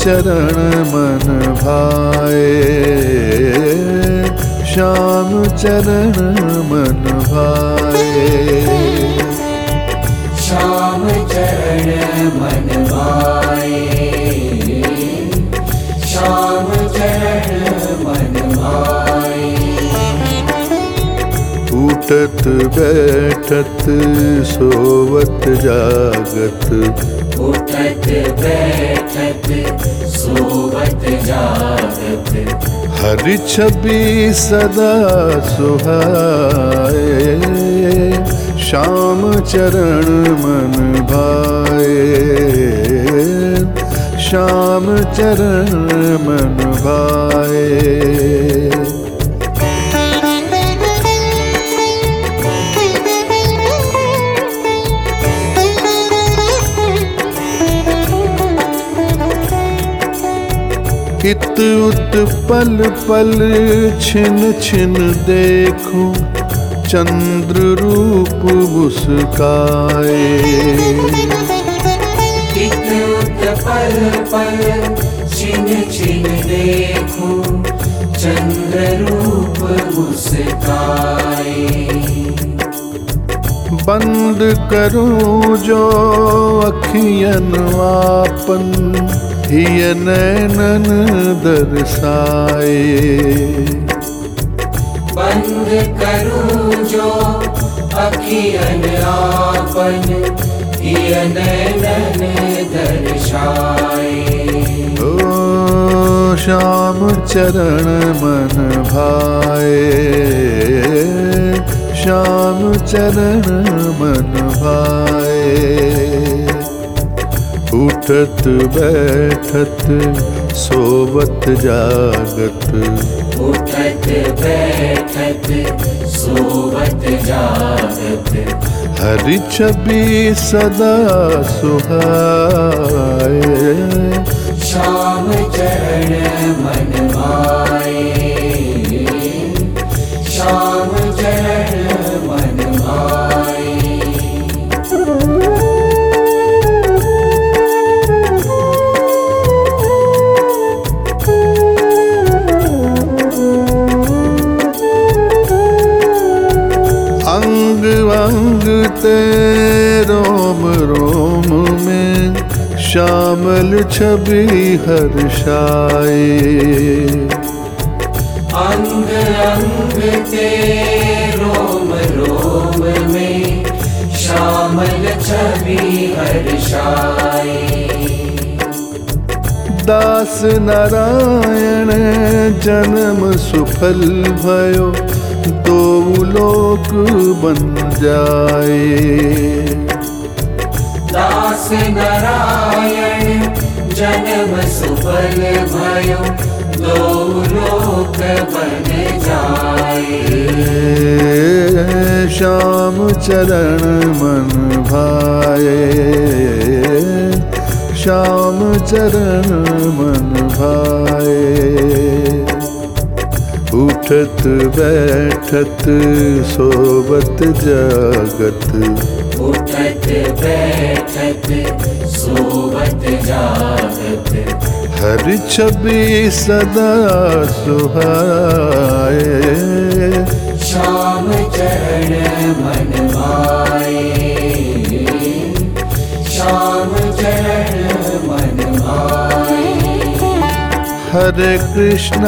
चरण मन भाए, श्याम चरण मन भाए। श्याम चरण मन भाए, श्याम चरण मन भाए। उठत बैठत सोवत जागत, उठत बैठत सोवत जागत। हरि छवि सदा सुहाए, श्याम चरण मन भाए, श्याम चरण मन भाए। इत उत पल पल छिन छिन देखूं, चंद्र रूप मुस्काए। इत उत पल पल छिन छिन देखूं, चंद्र रूप मुस्काए। बंद करूं जो अखियन आपन, हिय नैनन दर्शाए। बंद करूं जो अखियन आपन, हिय नैनन दर्शाए। ओ श्याम चरण मन भाए, श्याम चरण मन भाए। उठत बैठत सोवत जागत, उठत बैठत सोवत जागत। हरि छवि सदा सुहाए, श्याम चरण मन भाए, श्याम चरण मन भाए। अंग अंग ते रोम रोम में, श्यामल छवि हर्षाए। अंग अंग ते रोम रोम में, श्यामल छवि हर्षाए। दास नारायण जन्म सुफल भयो, दो लोक बन जाए। दास नारायण जन्म सुफल भयो, दो लोक बन जाए। श्याम चरण मन भाए, श्याम चरण मन भाए। उठत बैठत सोवत जागत, उठत बैठत सोवत जागत। हरि छवि सदा सुहाए, श्याम चरण मन भाए, श्याम चरण मन भाए। हरे कृष्णा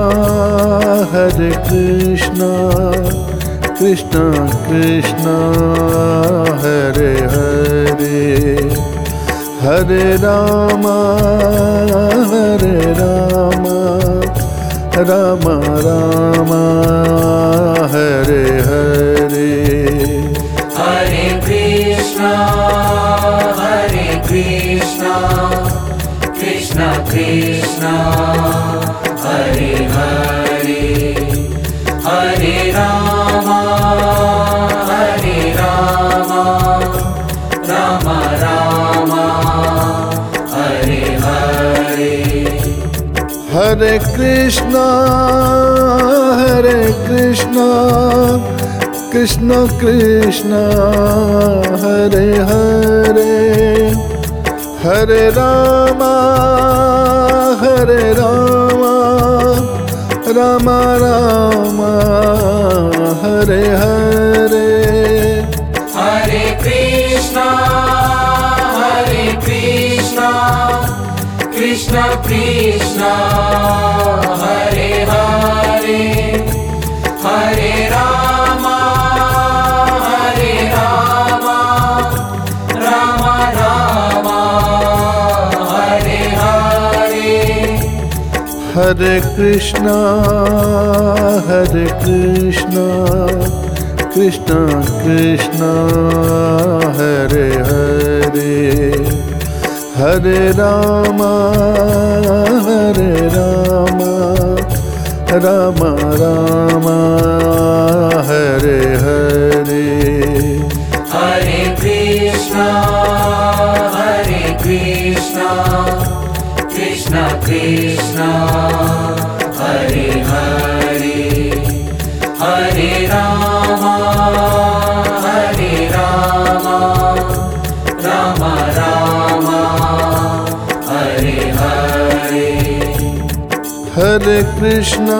कृष्णा कृष्णा हरे हरे, हरे रामा राम रामा हरे हरे। हरे कृष्णा कृष्णा कृष्णा हरे हरे, हरे रामा राम रामा हरे हरे। हरे कृष्णा कृष्णा कृष्णा हरे हरे, हरे Rama Hare Rama, Rama Rama, Hare Hare, Hare Krishna, Krishna Krishna, Hare Hare, Hare Rama, Rama Rama, Hare Hare. Hare Krishna, Krishna Krishna, Hare Hare, Hare Rama, Rama Rama, Hare Hare. Hare Krishna, Krishna Krishna, Hare Hare, Hare Rama, Rama Rama, Hare Hare. Hare Krishna,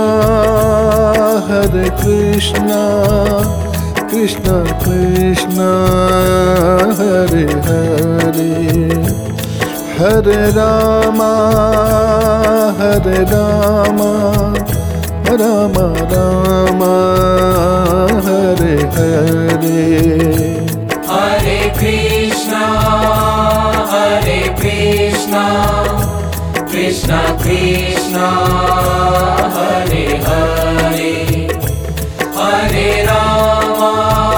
Krishna Krishna, Hare Hare, Hare Rama, Rama Rama, Hare Hare. Hare Krishna, Krishna Krishna, Hare Hare, Hare Rama,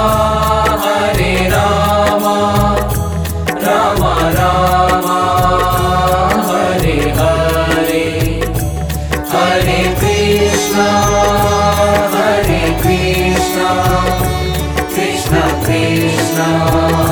Rama Rama, Hare Hare. Hare Krishna, Krishna Krishna,